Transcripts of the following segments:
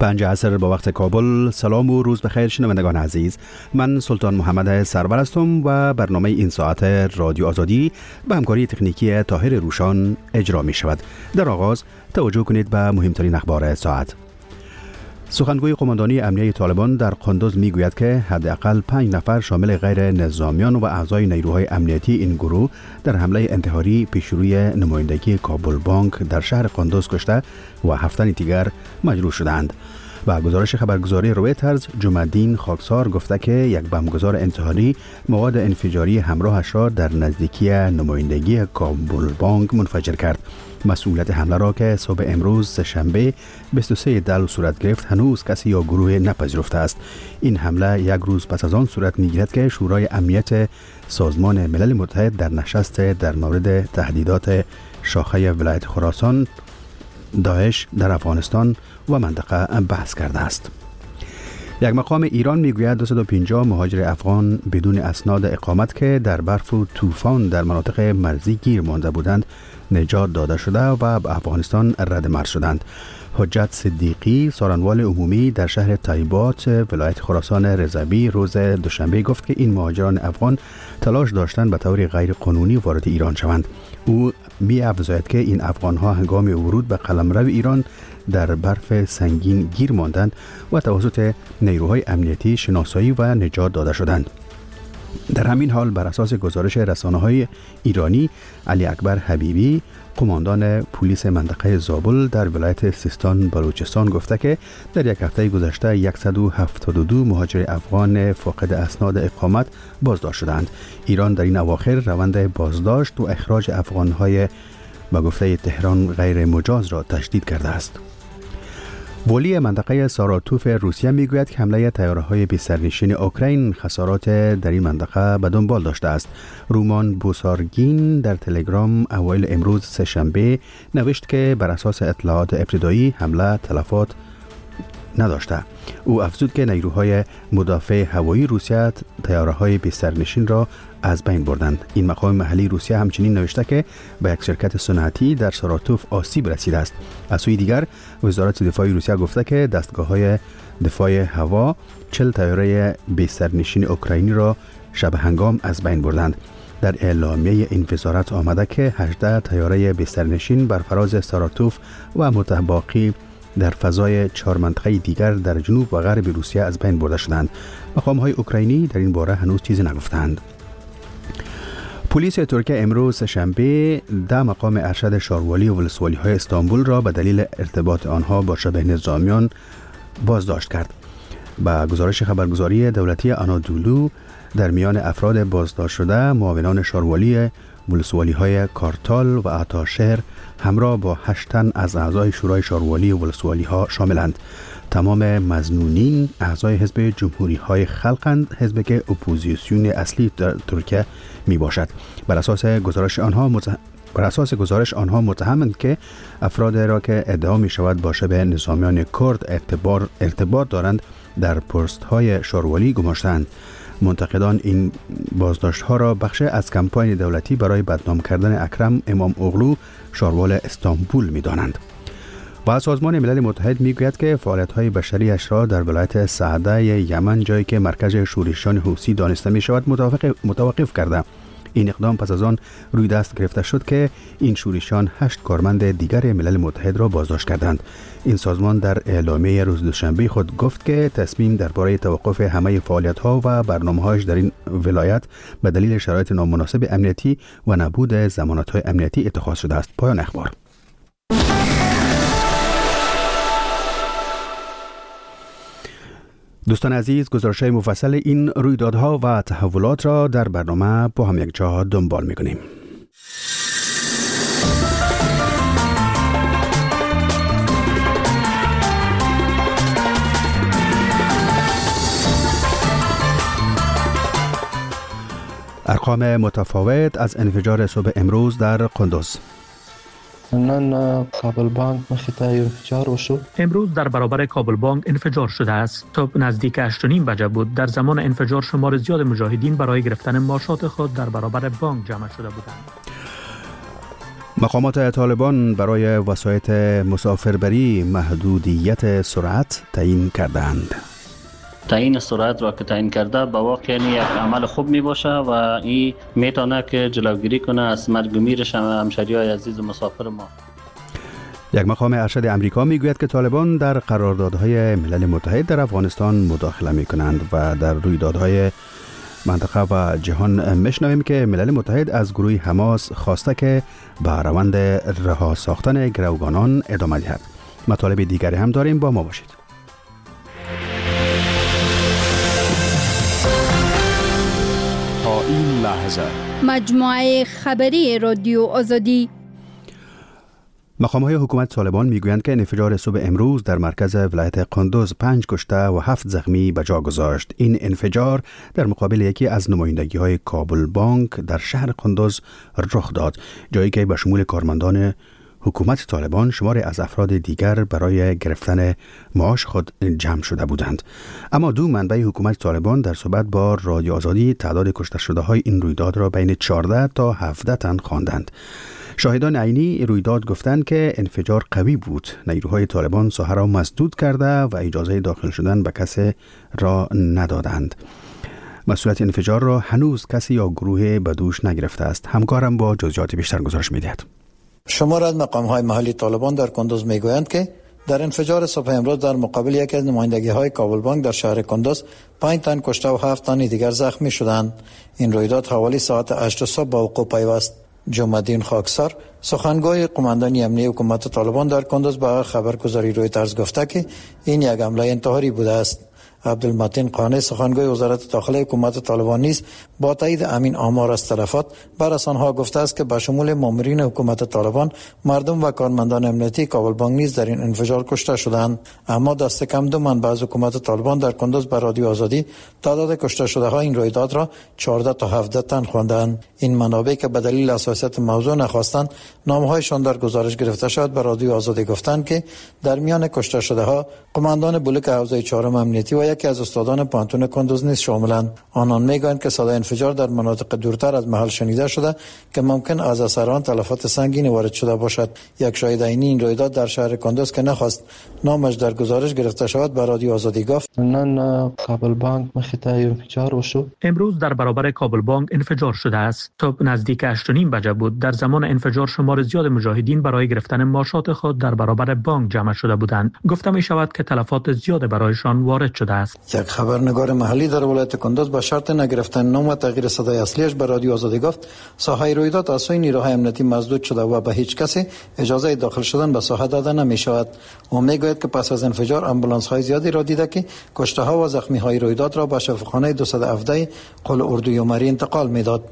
5 عصر با وقت کابل. سلام و روز بخیر شنوندگان عزیز. من سلطان محمد سرور هستم و برنامه این ساعت رادیو آزادی به همکاری تکنیکی طاهر روشان اجرا می شود. در آغاز توجه کنید به مهمترین اخبار ساعت. سخنگوی قماندانی امنیه طالبان در قندوز می گوید که حداقل 5 نفر شامل غیر نظامیان و اعضای نیروهای امنیتی این گروه در حمله انتحاری پیشروی نمایندگی کابل بانک در شهر قندوز کشته و 7 دیگر مجروح شدند. و گزارش خبرگزاری رویترز جمع‌الدین خاکسار گفته که یک بمبگذار انتحاری مواد انفجاری همراهش را در نزدیکی نمایندگی کابل بانک منفجر کرد. مسئولیت حمله را که صبح امروز سه‌شنبه 23 دلو صورت گرفت هنوز کسی یا گروه نپذیرفته است. این حمله یک روز پس از آن صورت می‌گیرد که شورای امنیت سازمان ملل متحد در نشست در مورد تهدیدات شاخه ولایت خراسان داعش در افغانستان و منطقه بحث کرده است. یک مقام ایران میگوید 250 مهاجر افغان بدون اسناد اقامت که در برف و طوفان در مناطق مرزی گیر مانده بودند نجات داده شده و به افغانستان رد مرز شدند. حجت صدیقی سارنوال عمومی در شهر طیبات ولایت خراسان رضوی روز دوشنبه گفت که این مهاجران افغان تلاش داشتند به طور غیر قانونی وارد ایران شوند. او می‌افزاید که این افغان‌ها هنگام ورود به قلمرو ایران در برف سنگین گیر ماندند و توسط نیروهای امنیتی شناسایی و نجات داده شدند. در همین حال بر اساس گزارش رسانه‌های ایرانی، علی اکبر حبیبی قماندان پلیس منطقه زابل در ولایت سیستان بلوچستان گفته که در یک هفته گذشته 172 مهاجر افغان فاقد اسناد اقامت بازداشت شدند. ایران در این اواخر روند بازداشت و اخراج افغان‌های به گفته تهران غیر مجاز را تشدید کرده است. ولی منطقه ساراتوف روسیه میگوید که حمله طیاره‌های بی‌سرنشین اوکراین خسارات در این منطقه به دنبال داشته است. رومان بوسارگین در تلگرام اوایل امروز سه‌شنبه نوشت که بر اساس اطلاعات ابتدایی حمله تلفات نداشته. او افزود که نیروهای مدافع هوایی روسیه طیاره‌های بی‌سرنشین را از بین بردند. این مقام محلی روسیه همچنین نوشته که به یک شرکت صنعتی در ساراتوف آسیب رسیده است. از سوی دیگر وزارت دفاع روسیه گفته که دستگاه‌های دفاع هوا 40 طیاره بی‌سرنشین اوکراینی را شب هنگام از بین بردند. در اعلامیه این وزارت آمده که 18 طیاره بی‌سرنشین بر فراز ساراتوف و متباقی در فضای 4 منطقه دیگر در جنوب و غرب روسیه از بین برده شدند. مقام‌های اوکراینی در این باره هنوز چیزی نگفتند. پلیس ترکیه امروز شنبه 10 مقام ارشد شاروالی و ولسوالی‌های استانبول را به دلیل ارتباط آنها با شبه نظامیان بازداشت کرد. با گزارش خبرگزاری دولتی آنادولو در میان افراد بازداشت شده معاونان شاروالی ولسوالی‌های کارتال و عطاشهر همراه با 8 تن از اعضای شورای شاروالی ولسوالی‌ها شاملند. تمام مظنونین اعضای حزب جمهوری‌های خلقند، حزبی که اپوزیسیون اصلی در ترکیه می باشد. بر اساس گزارش آنها متهمند که افراد را که ادعا می شود با شبه نظامیان کرد ارتباط دارند در پست‌های شاروالی گماشتند. منتقدان این بازداشت‌ها را بخش از کمپاین دولتی برای بدنام کردن اکرم امام اوغلو شاروال استانبول می‌دانند. و سازمان ملل متحد میگوید که فعالیت‌های بشریش را در ولایت سعده یمن، جایی که مرکز شورشیان حوثی دانسته می‌شود، متوقف کرده. این اقدام پس از آن روی دست گرفته شد که این شورشیان 8 کارمند دیگر ملل متحد را بازداشت کردند. این سازمان در اعلامیه روز دوشنبه خود گفت که تصمیم درباره توقف همه فعالیت‌ها و برنامه‌هایش در این ولایت به دلیل شرایط نامناسب امنیتی و نبود ضمانت‌های امنیتی اتخاذ شده است. پایان اخبار. دوستان عزیز، گزارش‌های مفصل این رویدادها و تحولات را در برنامه با هم یک جا دنبال می‌کنیم. ارقام متفاوت از انفجار صبح امروز در قندوز. نن کابل بانک مخیطه انفجار وشو. امروز در برابر کابل بانک انفجار شده است. تا نزدیک 8:30 بجه بود. در زمان انفجار شمار زیاد مجاهدین برای گرفتن ماشات خود در برابر بانک جمع شده بودند. مقامات طالبان برای وسایط مسافربری محدودیت سرعت تعیین کردند. تعیین سرعت را که تعیین کرده با واقع یک عمل خوب می باشه و این میتونه که جلوگیری کنه از مرگ و میر همشهریای عزیز مسافر ما. یک مقام ارشد امریکا میگوید که طالبان در قراردادهای ملل متحد در افغانستان مداخله می کنند و در رویدادهای منطقه و جهان میشنویم که ملل متحد از گروه حماس خواسته که به روند رها ساختن گروگانان ادامه دهد. مطالب دیگری هم داریم، با ما باشید. تا این لحظه مجموعه خبری رادیو آزادی. مقام‌های حکومت طالبان میگویند که انفجار صبح امروز در مرکز ولایت قندوز 5 کشته و 7 زخمی به جا گذاشت. این انفجار در مقابل یکی از نمایندگی‌های کابل بانک در شهر قندوز رخ داد، جایی که به شمول کارمندان حکومت طالبان شماری از افراد دیگر برای گرفتن معاش خود جمع شده بودند. اما دو منبع حکومت طالبان در صحبت با رادیو آزادی تعداد کشته شده های این رویداد را بین 14 تا 17 تن خواندند. شاهدان عینی رویداد گفتند که انفجار قوی بود. نیروهای طالبان ساحه را مسدود کرده و اجازه داخل شدن به کسی را ندادند. مسئولیت انفجار را هنوز کسی یا گروه به دوش نگرفته است. همکارم با جزئیات بیشتر گزارش می‌دهد. شمار از مقام‌های محلی طالبان در کندوز میگویند که در انفجار صبح امروز در مقابل یکی از نمایندگی‌های کابل بانک در شهر کندوز 5 تن کشته و 7 تن دیگر زخمی شدند. این رویداد حوالی ساعت 8 صبح با وقوع پیوست. جمع‌الدین خاکسار سخنگوی قماندانی امنیتی حکومت طالبان در کندوز به خبرگزاری رویترز گفته که این یک حمله انتحاری بوده است. عبدالمتین قانع سخنگوی وزارت داخلی حکومت طالبان نیز با تایید امین آمار از تلفات بر رسانه‌ها گفته است که به شمول مامورین حکومت طالبان، مردم و کارمندان امنیتی کابل بانک نیز در این انفجار کشته شدند. اما دست کم دو منبع از حکومت طالبان در کندوز به رادیو آزادی تعداد کشته شده ها این رویداد را 14 تا 17 تن خواندند. این منابع که به دلیل حساسیت موضوع نخواستند نامه‌هایشان در گزارش گرفته شد به رادیو آزادی گفتند که در میان کشته شده ها قماندان بلوک حوزه 4 امنیتی و یکی از استادان پانتون کندوز نیز شاملند. آنان میگویند که صدای انفجار در مناطق دورتر از محل شنیده شده که ممکن از اثران تلفات سنگینی وارد شده باشد. یک شاهد عینی این رویداد در شهر کندوز که نخواست نامش در گزارش گرفته شود به رادیو آزادی گفت: نن کابل بانک مخیطه انفجار شد. امروز در برابر کابل بانک انفجار شده است. تا نزدیک 8:30 بجه بود. در زمان انفجار شمار زیاد مجاهدین برای گرفتن معاشات خود در برابر بانک جمع شده بودند. گفته می شود که تلفات زیاد برایشان وارد شده است. یک خبرنگار محلی در ولایت کندوز با شرط نگرفتن نام و تغییر صدای اصلیش به رادیو آزادی گفت ساحه رویداد از سوی نیروهای امنیتی مسدود شده و به هیچ کسی اجازه داخل شدن به ساحه داده نمی شود. او میگوید که پس از انفجار امبولانس های زیادی را دیده که کشته ها و زخمی های رویداد را به شفاخانه 217 قل اردوی عمری انتقال میداد.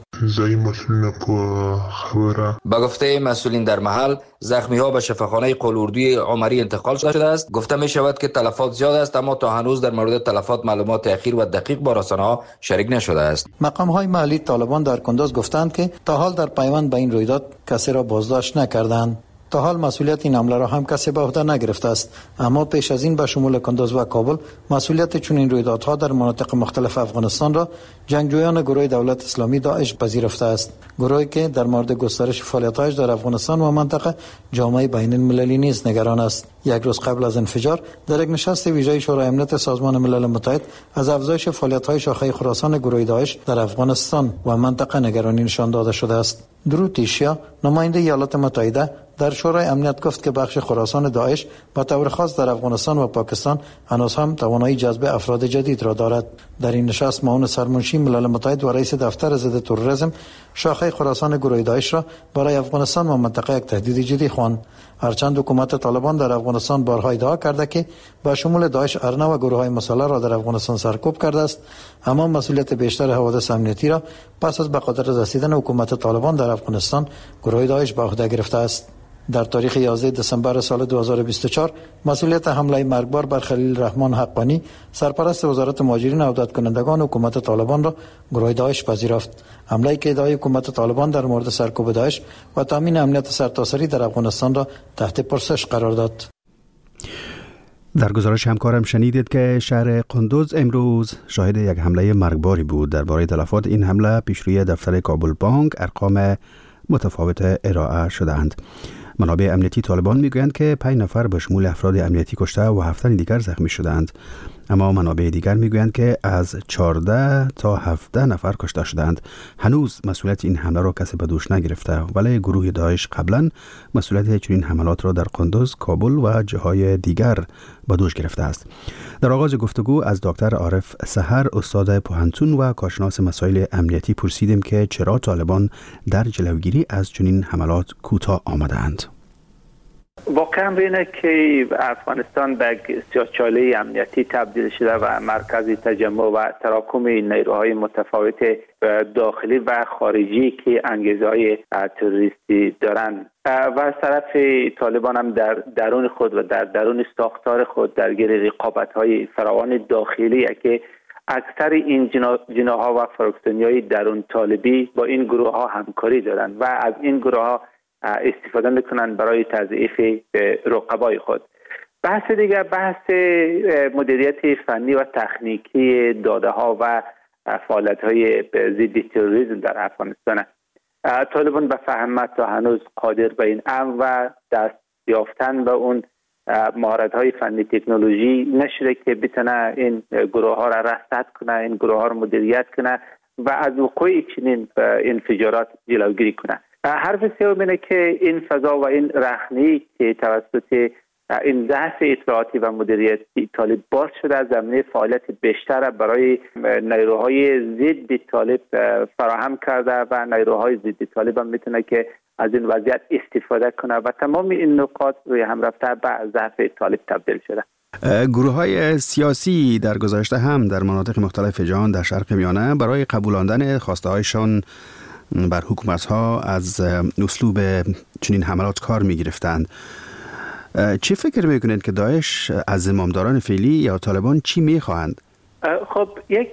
با گفته مسئولین در محل زخمی ها به شفاخانه قل اردوی عمری انتقال شده است. گفته می شود که تلفات زیاد است، اما تا هنوز در مورد تلفات معلومات اخیر و دقیق با رسانه‌ها شریک نشده است. مقام های محلی طالبان در کندوز گفتند که تا حال در پیوند به این رویداد کسی را بازداشت نکردند. تا حال مسئولیت این حمله را هم کسی به عهده نگرفته است، اما پیش از این به شمول کندوز و کابل مسئولیت چنین رویدادها در مناطق مختلف افغانستان را جنگجویان گروه دولت اسلامی داعش پذیرفته است، گروهی که در مورد گسترش فعالیت‌هایش در افغانستان و منطقه جامعه بین المللی نیز نگران است. یک روز قبل از انفجار در یک نشست ویژه شورای امنیت سازمان ملل متحد از افزایش فعالیت‌های شاخه خراسان گروه داعش در افغانستان و منطقه نگرانی نشان داده شده است. درو تیشیا نماینده ایالات متحده در شورای امنیت گفت که بخش خراسان داعش به طور خاص در افغانستان و پاکستان هنوز هم توانایی جذب افراد جدید را دارد. در این نشست معاون سرمنشی ملل متحد و رئیس دفتر ضد تروریسم شاخه خراسان گروه داعش را برای افغانستان و منطقه یک تهدید جدی خواند. هرچند حکومت طالبان در افغانستان بارها ادعا کرده که با شمول داعش ارنه و گروه‌های مسلح را در افغانستان سرکوب کرده است، اما مسئولیت بیشتر حوادث امنیتی را پس از به قدرت رسیدن حکومت طالبان در افغانستان گروه داعش به عهده گرفته است. در تاریخ 11 دسامبر سال 2024 مسئولیت حمله مرگبار بر خلیل رحمان حقانی سرپرست وزارت مهاجرین و عودت کنندگان حکومت طالبان را گروه داعش پذیرفت. حمله‌ای که ادعای حکومت طالبان در مورد سرکوب داعش و تامین امنیت سرتاسری در افغانستان را تحت پرسش قرار داد. در گزارش همکارم شنیدید که شهر قندوز امروز شاهد یک حمله مرگباری بود. درباره تلفات این حمله پیشروی دفتر کابل بانک ارقام متفاوت ارائه شدند. منابع امنیتی طالبان میگویند که 5 نفر به شمول افراد امنیتی کشته و 7 دیگر زخمی شدند، اما منابع دیگر میگویند که از 14 تا 17 نفر کشته شدند. هنوز مسئولیت این حمله را کسی به دوش نگرفته، ولی گروه داعش قبلا مسئولیت چنین حملات را در قندوز، کابل و جاهای دیگر به دوش گرفته است. در آغاز گفتگو از دکتر عارف سحر، استاد پوهنتون و کارشناس مسائل امنیتی، پرسیدیم که چرا طالبان در جلوگیری از چنین حملات کوتاه آمدند. واقعا اینه که افغانستان به سیاه‌چاله امنیتی تبدیل شده و مرکز تجمع و تراکم نیروهای متفاوت داخلی و خارجی که انگیزه‌های تروریستی دارند و از طرف طالبان هم در درون خود و در درون ساختار خود درگیر رقابت‌های فراوان داخلی که اکثر این جناح‌ها و فراکسیون‌های درون طالبی با این گروه‌ها همکاری دارند و از این گروه‌ها استفاده میکنن برای تضعیف رقبای خود. بحث دیگر بحث مدیریت فنی و تکنیکی داده ها و فعالیت های ضد تروریسم در افغانستان. طالبان به فهم تا هنوز قادر به این امر و دست یافتن به اون مهارت های فنی تکنولوژی نشده که بتونه این گروه ها را رصد کنه، این گروه ها را مدیریت کنه و از وقوع چنین انفجارات جلوگیری کنه. حرف سوم اینه که این فضا و این رخنه‌ای که توسط این ضعف اطلاعاتی و مدیریتی طالب باز شده از زمینه فعالیت بیشتر برای نیروهای ضد طالب فراهم کرده و نیروهای ضد طالب هم میتونه که از این وضعیت استفاده کنه و تمام این نقاط روی هم رفته به ضعف طالب تبدیل شده. گروه‌های سیاسی در گذشته هم در مناطق مختلف جهان در شرق میانه برای قبولاندن خواسته‌هایشان بر حکومت‌ها از اسلوب چنین حملات کار می‌گرفتند. چی فکر می‌کنید که داعش از زمامداران فعلی یا طالبان چی می‌خواهند؟ خب یک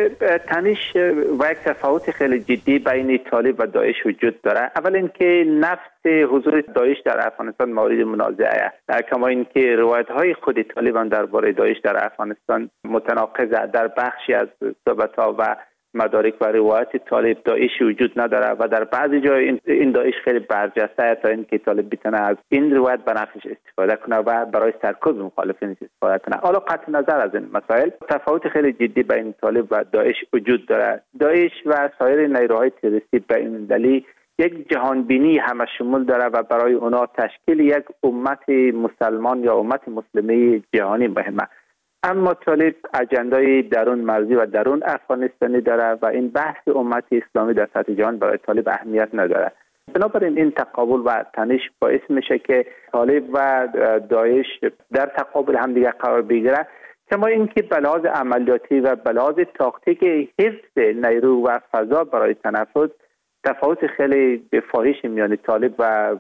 تنش و یک تفاوت خیلی جدی بین طالب و داعش وجود داره. اول اینکه نفس حضور داعش در افغانستان مورد منازعه است، کما اینکه روایت‌های خود طالبان درباره داعش در افغانستان متناقضه. در بخشی از صحبت‌ها و مدارک و روایت طالب داعش وجود نداره و در بعضی جای این داعش خیلی برجسته تا اینکه طالب بتونه از این روایت به نفعش استفاده کنه و برای سرکوب مخالفین استفاده کنه. حالا قطع نظر از این مسائل، تفاوت خیلی جدی بین طالب و داعش وجود داره. داعش و سایر نیروهای تروریستی به این دلیل یک جهانبینی همشمول داره و برای اونا تشکیل یک امت مسلمان یا امت مسلمه جهانی مهمه. اما طالب اجندای درون مرزی و درون افغانستانی داره و این بحث امت اسلامی در سطح جهان برای طالب اهمیت نداره. بنابراین این تقابل و تنش باعث میشه که طالب و داعش در تقابل همدیگر قرار بگیره، کما اینکه به لحاظ عملیاتی و به لحاظ تاکتیک حفظ نیرو و فضا برای تنفس تفاوت خیلی فاحش میان طالب و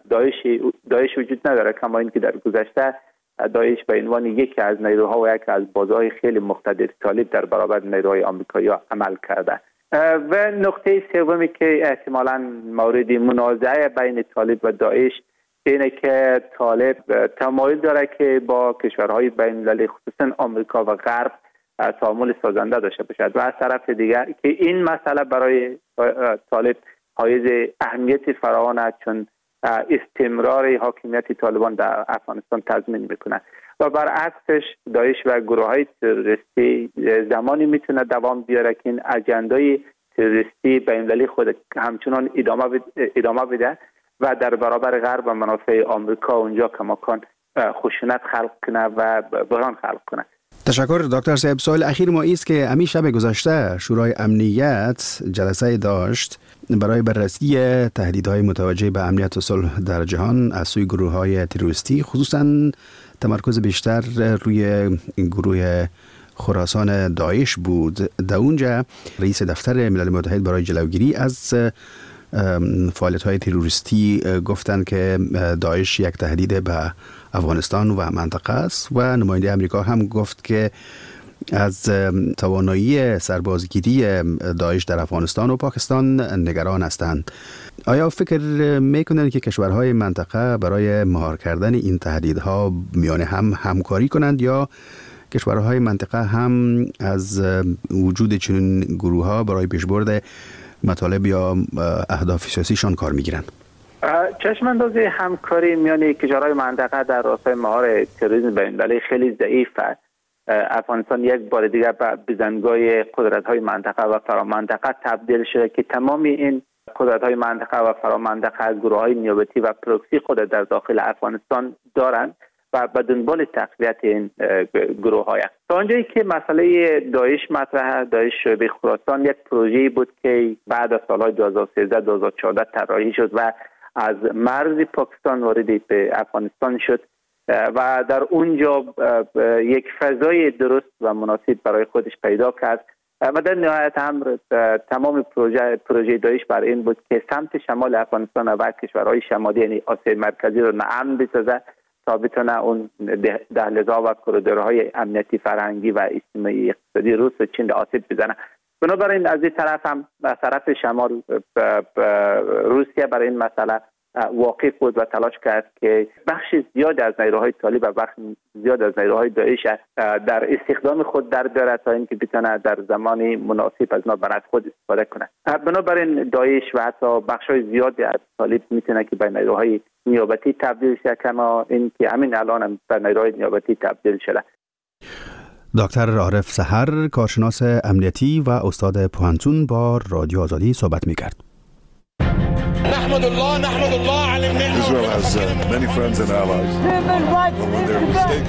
داعش وجود نداره، کما اینکه در گذشته داعش به عنوان یکی از نیروها و یکی از بازهای خیلی مقتدر طالب در برابر نیروهای آمریکایی عمل کرده. و نقطه سومی که احتمالاً مورد منازعه بین طالب و داعش اینه که طالب تمایل داره که با کشورهای بین‌المللی خصوصا آمریکا و غرب تعامل سازنده داشته باشد و از طرف دیگر که این مسئله برای طالب حائز اهمیت فراوان است، چون استمرار حاکمیت طالبان در افغانستان تضمین میکنه و برعکسش داعش و گروه‌های تروریستی زمانی میتونه دوام بیاره که این اجندای تروریستی بین‌المللی خود همچنان ادامه بده و در برابر غرب و منافع آمریکا اونجا کماکان خشونت خلق کنه و بحران خلق کنه. تشکر دکتر صاحب. سوال اخیر ما است که امی شب گذشته شورای امنیت جلسه داشت برای بررسی تهدیدهای متوجه به امنیت و صلح در جهان از سوی گروه‌های تروریستی، خصوصا تمرکز بیشتر روی گروه خراسان داعش بود. در اونجا رئیس دفتر ملل متحد برای جلوگیری از فعالیت‌های تروریستی گفتند که داعش یک تهدید به افغانستان و منطقه است و نماینده امریکا هم گفت که از توانایی سربازگیری داعش در افغانستان و پاکستان نگران هستند. آیا فکر میکنند که کشورهای منطقه برای مهار کردن این تهدیدها میان هم همکاری کنند یا کشورهای منطقه هم از وجود چنین گروه‌ها برای پیشبرد مطالب یا اهداف سیاسیشان کار میگیرند؟ چشماندازی همکاری میان کشورهای منطقه در راستای مهار تروریسم بین‌المللی خیلی ضعیفه. افغانستان یک بار دیگر به بزنگاه قدرت‌های منطقه و فرامنطقه تبدیل شده که تمام این قدرت‌های منطقه و فرامنطقه گروه‌های نیابتی و پروکسی خود در داخل افغانستان دارند و به دنبال تقویت این گروه‌های است. تا آنجایی که مسئله داعش مطرحه، داعش شعبه خراسان یک پروژه‌ای بود که بعد از سال‌های 2013-2014 طراحی شد و از مرز پاکستان وارد به افغانستان شد و در اونجا یک فضای درست و مناسب برای خودش پیدا کرد و در نهایت امر تمام پروژه داعش بر این بود که سمت شمال افغانستان و کشورهای شمالی یعنی آسیای مرکزی رو ناامن بسازه تا بتونه اون دهلیزها و کوریدورهای امنیتی فرهنگی و اجتماعی اقتصادی روس و چین را آسیب بزنه. بنابراین از این طرف هم از طرف شمال روسیه برای این مسئله واقف بود و تلاش کرد که بخش زیاد از نیروهای طالب و بخش زیاد از نیروهای داعش در استخدام خود در بیاره تا اینکه بتونه در زمان مناسب از اینا برای خود استفاده کنه. بنابراین داعش و حتی بخش‌های زیادی از طالب میتونه که به نیروهای نیابتی تبدیل شه، کما اینکه همین الان هم به نیروهای نیابتی تبدیل شده. دکتر عارف سحر، کارشناس امنیتی و استاد پوهنتون، با رادیو آزادی صحبت می‌کرد. نحمد الله على النعمة. Israel has many friends and allies. When they're mistaken.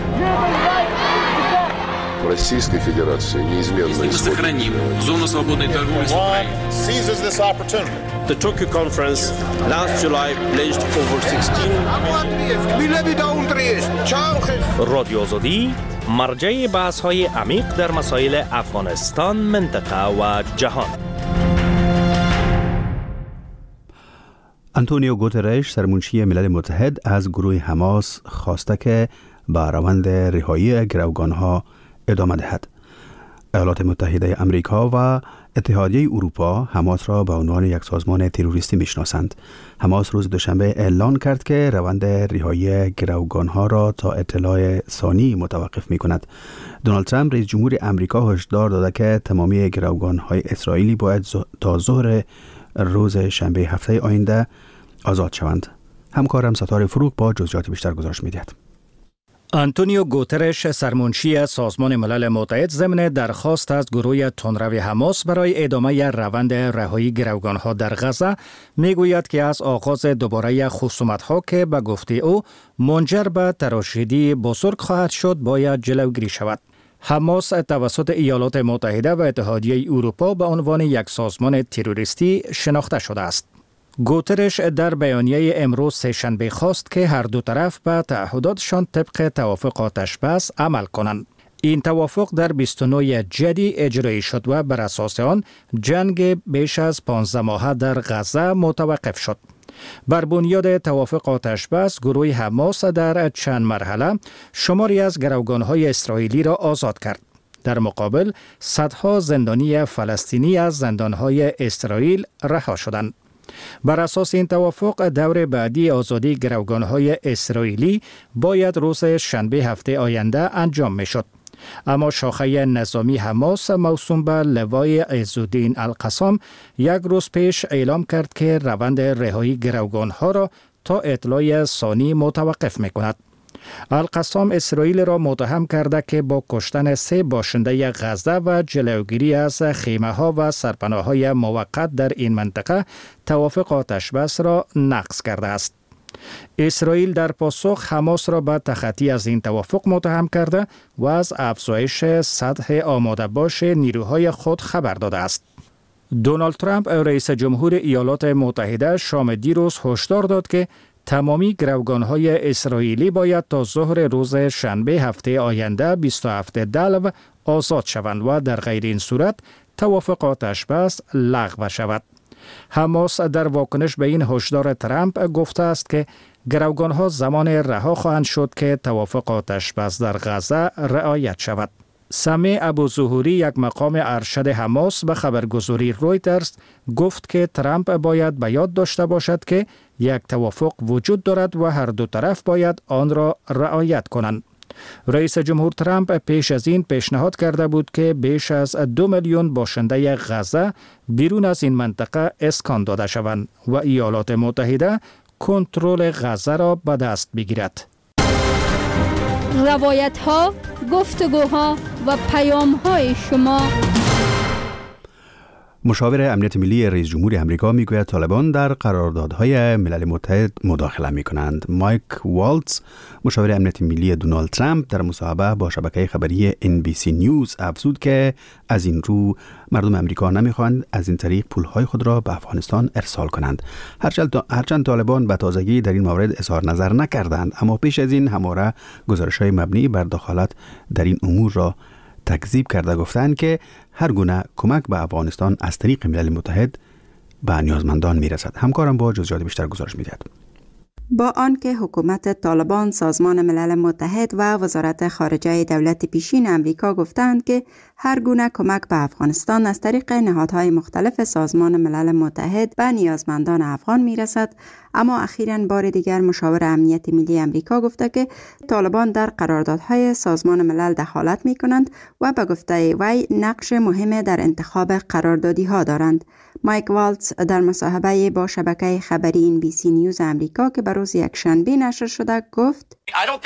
Российской Федерации неизменно сохраним зону свободной торговли с Украиной. Seizes this opportunity. The Tokyo conference last July pledged over 16. رادیو آزادی مرجع بحث‌های عمیق در مسائل افغانستان، منطقه و جهان. آنتونیو گوترش، سرمنشی ملل متحد، از گروه حماس خواسته که به روند رهایی گروگانها ادامه دهد. ایالات متحده امریکا و اتحادیه اروپا حماس را به عنوان یک سازمان تروریستی میشناسند. حماس روز دوشنبه اعلان کرد که روند رهایی گروگانها را تا اطلاع ثانی متوقف می کند. دونالد ترامپ رئیس جمهور امریکا هشدار داده که تمامی گروگانهای اسرائیلی باید تا ظهر روز شنبه هفته آینده آزاد شوند. همکارم ستاره فروغ با جزئیات بیشتر گزارش می‌دهد. آنتونیو گوترش، سرمنشی سازمان ملل متحد، ضمن درخواست از گروه تندرو حماس برای ادامه روند رهایی گروگانها در غزه میگوید که از آغاز دوباره خصومت‌ها که به گفته او منجر به تراشیدی بزرگ خواهد شد باید جلوگیری شود. حماس توسط ایالات متحده و اتحادیه اروپا به عنوان یک سازمان تروریستی شناخته شده است. گوترش در بیانیه امروز سه‌شنبه خواست که هر دو طرف به تعهداتشان طبق توافق آتش‌بس عمل کنند. این توافق در 29 جدی اجرایی شد و بر اساس آن جنگ بیش از 15 ماهه در غزه متوقف شد. بر بنیاد توافق آتش‌بس، گروه حماس در چند مرحله شماری از گروگان‌های اسرائیلی را آزاد کرد. در مقابل صدها زندانی فلسطینی از زندان‌های اسرائیل رها شدند. بر اساس این توافق، دور بعدی آزادی گروگان‌های اسرائیلی باید روز شنبه هفته آینده انجام می‌شد. اما شاخه نظامی حماس موسوم به لوای عزالدین القسام یک روز پیش اعلام کرد که روند رهایی گروگان‌ها را تا اطلاع ثانی متوقف می‌کند. القسام اسرائیل را متهم کرده که با کشتن 3 باشنده غزه و جلوگیری از خیمه‌ها و سرپناه‌های موقت در این منطقه توافق آتش‌بس را نقض کرده است. اسرائیل در پاسخ حماس را به تخطی از این توافق متهم کرده و از افزایش سطح آماده باش نیروهای خود خبر داده است. دونالد ترامپ، رئیس جمهور ایالات متحده، شام دیروز هشدار داد که تمامی گروگان‌های اسرائیلی باید تا ظهر روز شنبه هفته آینده 27 دلو آزاد شوند و در غیر این صورت توافق آتش‌بس لغو شود. حماس در واکنش به این هشدار ترامپ گفته است که گروگان‌ها زمان رها خواهند شد که توافق آتش‌بس در غزه رعایت شود. سمیع ابوظهوری، یک مقام ارشد حماس، به خبرگزاری رویترز گفت که ترامپ باید به یاد داشته باشد که یک توافق وجود دارد و هر دو طرف باید آن را رعایت کنند. رئیس جمهور ترامپ پیش از این پیشنهاد کرده بود که بیش از 2 میلیون باشنده غزه بیرون از این منطقه اسکان داده شوند و ایالات متحده کنترل غزه را به دست بگیرد. روایت ها، گفتگوها و پیام های شما. مشاور امنیت ملی رئیس جمهور امریکا میگوید طالبان در قراردادهای ملل متحد مداخله میکنند. مایک والتز، مشاور امنیت ملی دونالد ترامپ، در مصاحبه با شبکه خبری NBC نیوز افزود که از این رو مردم امریکا نمیخواهند از این طریق پولهای خود را به افغانستان ارسال کنند. هرچند طالبان به تازگی در این مورد اظهار نظر نکردند، اما پیش از این همواره گزارش‌های مبنی بر دخالت در این امور را تکذیب کرده گفتند که هر گونه کمک به افغانستان از طریق ملل متحد به نیازمندان میرسد. همکارم با جزئیات بیشتر گزارش میدهد. با آنکه حکومت طالبان، سازمان ملل متحد و وزارت خارجه دولت پیشین امریکا گفتند که هر گونه کمک به افغانستان از طریق نهادهای مختلف سازمان ملل متحد به نیازمندان افغان میرسد، اما اخیراً بار دیگر مشاور امنیت ملی امریکا گفته که طالبان در قراردادهای سازمان ملل دخالت می کنند و به گفته وی نقش مهم در انتخاب قراردادی ها دارند. مایک والتز در مصاحبه با شبکه خبری NBC نیوز امریکا که به روز یکشنبه نشر شده گفت: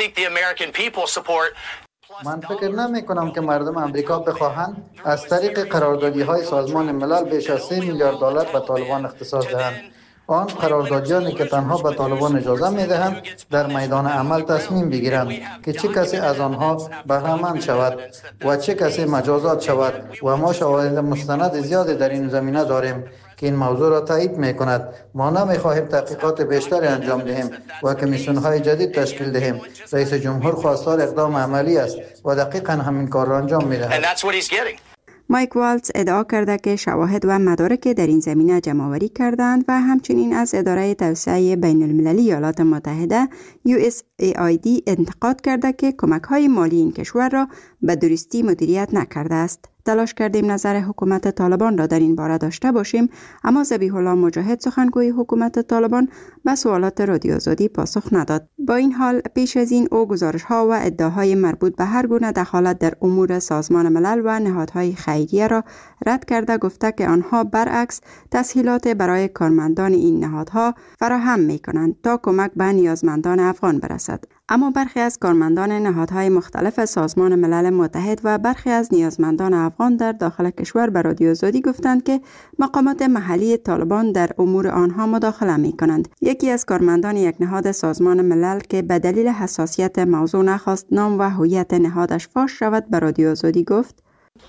من فکر نمی کنم که مردم امریکا بخواهند از طریق قراردادی های سازمان ملل بیش از 3 میلیارد دلار به طالبان اختصاص دهند. آن قراردادیانی که تنها به طالبان اجازه می دهند در میدان عمل تصمیم بگیرند که چه کسی از آنها بهره‌مند شود و چه کسی مجازات شود و ما شواهد مستند زیادی در این زمینه داریم که این موضوع را تایید می کند. ما نمی خواهیم تحقیقات بیشتری انجام دهیم و کمیسیون‌های جدید تشکیل دهیم. رئیس جمهور خواستار اقدام عملی است و دقیقاً همین کار را انجام می دهد. مایک والتز ادعا کرده که شواهد و مدارک در این زمینه جمع‌آوری کردند و همچنین از اداره توسعه بین المللی ایالات متحده USAID انتقاد کرده که کمک‌های مالی این کشور را به درستی مدیریت نکرده است. تلاش کردیم نظر حکومت طالبان را در این باره داشته باشیم، اما ذبیح الله مجاهد، سخنگوی حکومت طالبان، به سوالات رادیو آزادی پاسخ نداد. با این حال پیش از این او گزارش‌ها و ادعاهای مربوط به هر گونه دخالت در امور سازمان ملل و نهادهای خیریه را رد کرده گفته که آنها برعکس تسهیلات برای کارمندان این نهادها فراهم می‌کنند تا کمک به نیازمندان افغان برسد. اما برخی از کارمندان نهادهای مختلف سازمان ملل متحد و برخی از نیازمندان افغان در داخل کشور به رادیو آزادی گفتند که مقامات محلی طالبان در امور آنها مداخله می کنند. یکی از کارمندان یک نهاد سازمان ملل که به دلیل حساسیت موضوع نخواست نام و هویت نهادش فاش شود به رادیو آزادی گفت: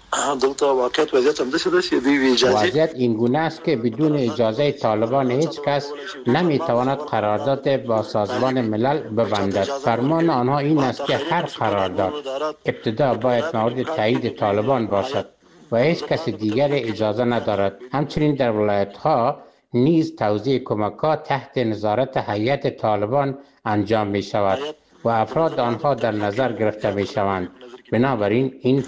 وضعیت این گونه است که بدون اجازه طالبان هیچ کس نمیتواند قرارداد با سازمان ملل ببندد. فرمان آنها این است که هر قرارداد ابتدا باید مورد تایید طالبان باشد و هیچ کس دیگر اجازه ندارد. همچنین در ولایت ها نیز توزیع کمک‌ها تحت نظارت هیئت طالبان انجام می شود و افراد آنها در نظر گرفته می شوند. بنابراین این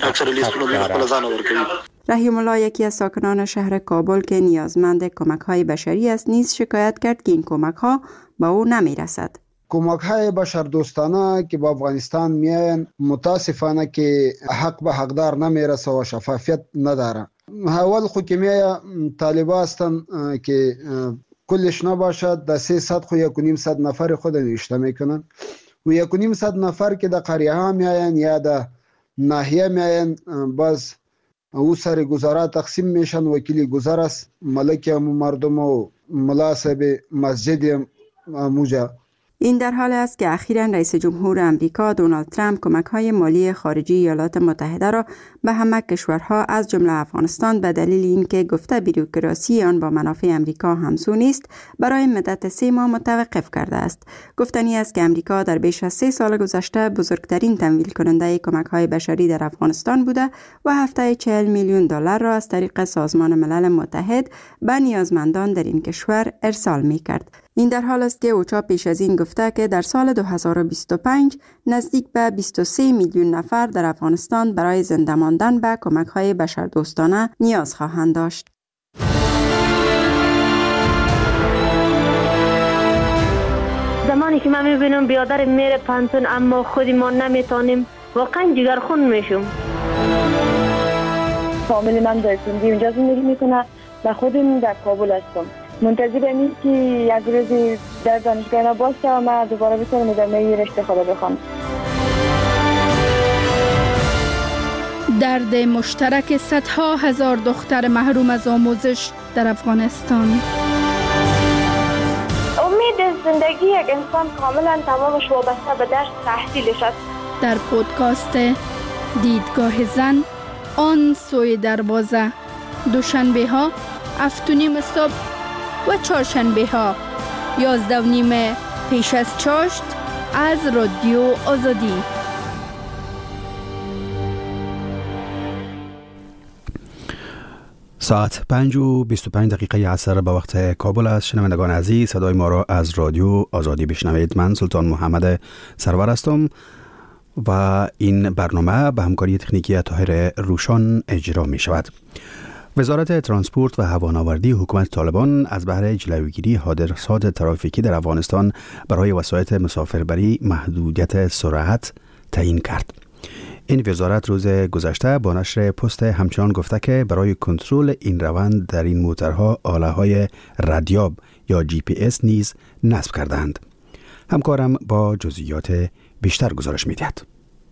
رحیم الله، یکی از ساکنان شهر کابل که نیازمند کمک‌های بشری است، نیز شکایت کرد که این کمک‌ها به او نمی‌رسد. کمک‌های بشردوستانه که به افغانستان میاین متاسفانه که حق به حقدار نمیرسه و شفافیت نداره. اول خو که میای طالبا هستن که کلش نباشد در 300 خو 1.5 نفر خود نوشته میکنن و 1.5 نفر که در قریه ها میاین یا در ناحیه میاین باز او سر گذارا تقسیم میشن. وکیل گذار است، ملک مردم و ملاصب مسجد موجه. این در حال است که اخیراً رئیس جمهور امریکا دونالد ترامپ کمک‌های مالی خارجی ایالات متحده را به همه کشورها از جمله افغانستان به دلیل اینکه گفته بوروکراسی آن با منافع امریکا همسو نیست برای مدت 3 ماه متوقف کرده است. گفتنی است که امریکا در بیش از 3 سال گذشته بزرگترین تمویل کننده کمک‌های بشری در افغانستان بوده و هفته 40 میلیون دلار را از طریق سازمان ملل متحد به نیازمندان در این کشور ارسال می‌کرد. این در حال است که اوچا پیش از این گفته که در سال 2025 نزدیک به 23 میلیون نفر در افغانستان برای زنده ماندن به کمک‌های بشردوستانه نیاز خواهند داشت. زمانی که من میبینم بیادر میره پانتون اما خودی ما نمیتونیم، واقعا جگرخون میشم. فامیلی من در سندی اونجا زندگی میکنه و خودم در کابل هستم. منتظر اینم که یک روزی در دانشگاه باشه و من دوباره بتونم ادامه رشته خود بخونم. درد مشترک صدها هزار دختر محروم از آموزش در افغانستان. امید زندگی یک انسان کاملا تمامش وابسته به درس تحصیلش است. در پودکاست دیدگاه زن آن سوی دروازه، دوشنبه ها 7:30 صبح و چهارشنبه ها 11:30 پیش از چاشت از رادیو آزادی. ساعت 5:25 عصر به وقت کابل است. شنوندگان عزیز، صدای ما را از رادیو آزادی بشنوید. من سلطان محمد سرور هستم و این برنامه به همکاری تکنیکی طاهر روشان اجرا می شود. وزارت ترانسپورت و هوانوردی حکومت طالبان از بهر جلوگیری حادثات ترافیکی در افغانستان برای وسایط مسافربری محدودیت سرعت تعیین کرد. این وزارت روز گذشته با نشر پست همچنان گفته که برای کنترل این روند در این موترها آله‌های ردیاب یا GPS نیز نصب کردند. همکارم با جزئیات بیشتر گزارش می‌دهد.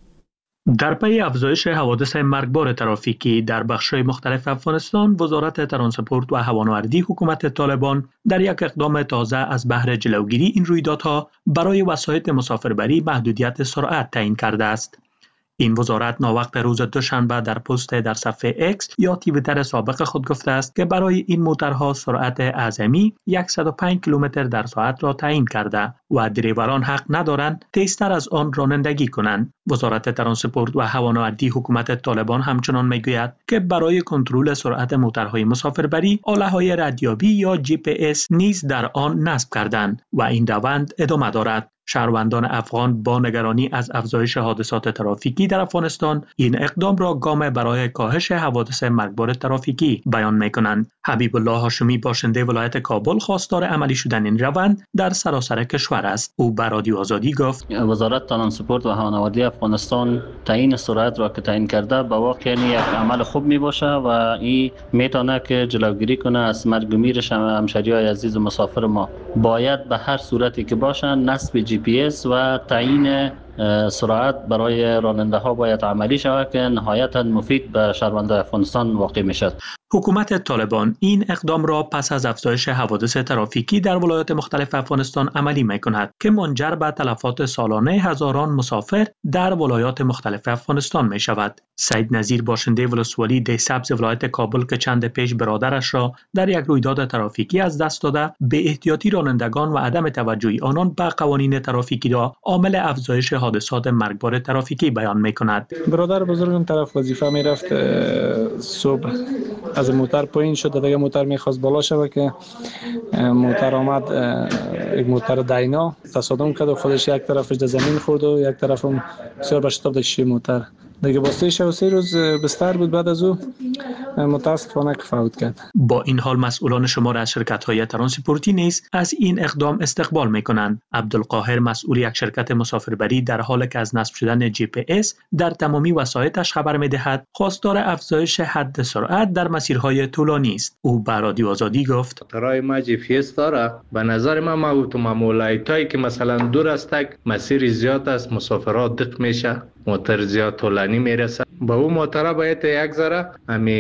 در پی افزایش حوادث مرگبار ترافیکی در بخش‌های مختلف افغانستان، وزارت ترانسپورت و هوانوردی حکومت طالبان در یک اقدام تازه از بهر جلوگیری این رویدادها برای وسایط مسافربری محدودیت سرعت تعیین کرده است. این وزارت ناوقت روز دوشنبه در پست در صفحه اکس یا توییتر سابق خود گفته است که برای این موترها سرعت اعظمی 105 کیلومتر در ساعت را تعیین کرده و دریوران حق ندارند تیزتر از آن رانندگی کنند. وزارت ترانسپورت و هوانوردی حکومت طالبان همچنان میگوید که برای کنترل سرعت موترهای مسافربری آله‌های ردیابی یا GPS نیز در آن نصب کردند و این روند ادامه دارد. شهروندان افغان با نگرانی از افزایش حادثات ترافیکی در افغانستان این اقدام را گام برای کاهش حوادث مرگبار ترافیکی بیان می‌کنند. حبیب الله هاشمی باشنده ولایت کابل خواستار عملی شدن این روند در سراسر کشور است. او به رادیو آزادی گفت وزارت ترانسپورت و هوانوردی افغانستان تعیین سرعت را که تعیین کرده به واقع یک عمل خوب میباشه و این میتونه که جلوگیری کنه از مرگ و میر همشهریای عزیز و مسافر ما. باید به هر صورتی که باشه نصب GPS و تعیین سرعت برای راننده ها باید عملی شود که نهایتا مفید به شهروندان افغانستان واقع می شود. حکومت طالبان این اقدام را پس از افزایش حوادث ترافیکی در ولایات مختلف افغانستان عملی می کند که منجر به تلفات سالانه هزاران مسافر در ولایات مختلف افغانستان می شود. سید نظیر باشنده ولسوالی ده سبز ولایت کابل که چند پیش برادرش را در یک رویداد ترافیکی از دست داده، به احتیاطی رانندگان و عدم توجهی آنان به قوانین ترافیکی را عامل افزایش حادثات مرگبار ترافیکی بیان می کند. برادر بزرگم طرف وظیفه می رفت، صبح از موتر پایین شد، دیگه موتر میخواست بالا شود که موتر آمد، یک موتر داینا تصادم کرد و خودش یک طرفش در زمین خورد و یک طرفم بسیار به شتاب شیشه موتر دیگه باستیش و 3 روز بستر بود. بعد از او متاسفانه فوت کرد. با این حال مسئولان شمار از شرکت‌های ترانسپورتی نیز از این اقدام استقبال می‌کنند. عبدالقاهر مسئول یک شرکت مسافربری در حالی که از نصب شدن GPS در تمامی وسایطش خبر می‌دهد خواستار افزایش حد سرعت در مسیرهای طولانی است. او به رادیو آزادی گفت ترای ما GPS داره. به نظر من اتومبیلایی که مثلا دور است مسیر زیاد است، مسافرات دق میشه، موتر زیاد طولانی میرسه، با اون موتر باید یک ذره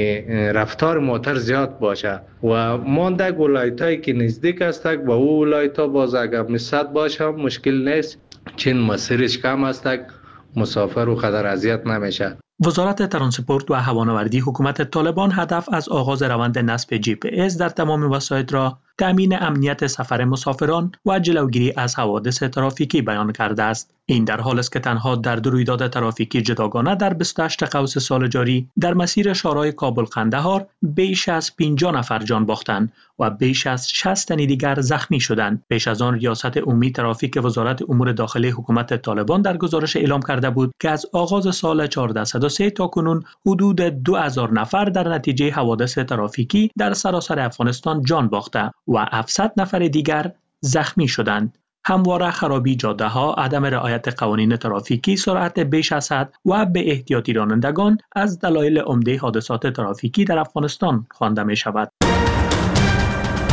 رفتار موتر زیاد باشه و مانده ولایتایی که نزدیک است با اون ولایتا باز اگر مسد باشه مشکل نیست، چون مسیرش کم است مسافر و قدر اذیت نمیشه. وزارت ترانسپورت و هوانوردی حکومت طالبان هدف از آغاز روند نصب GPS در تمام وسایط را تأمین امنیت سفر مسافران و جلوگیری از حوادث ترافیکی بیان کرده است. این در حالی است که تنها در 2 رویداد ترافیکی جداگانه در 28 قوس سال جاری در مسیر شارای کابل قندهار بیش از 50 نفر جان باختند و بیش از 60 تن دیگر زخمی شدند. پیش از آن ریاست عمومی ترافیک وزارت امور داخلی حکومت طالبان در گزارش اعلام کرده بود که از آغاز سال 1403 تا کنون حدود 2000 نفر در نتیجه حوادث ترافیکی در سراسر افغانستان جان باخته و 700 نفر دیگر زخمی شدند. همواره خرابی جاده ها، عدم رعایت قوانین ترافیکی، سرعت بیش از حد و به احتیاطی رانندگان از دلایل عمده حادثات ترافیکی در افغانستان خوانده می شود.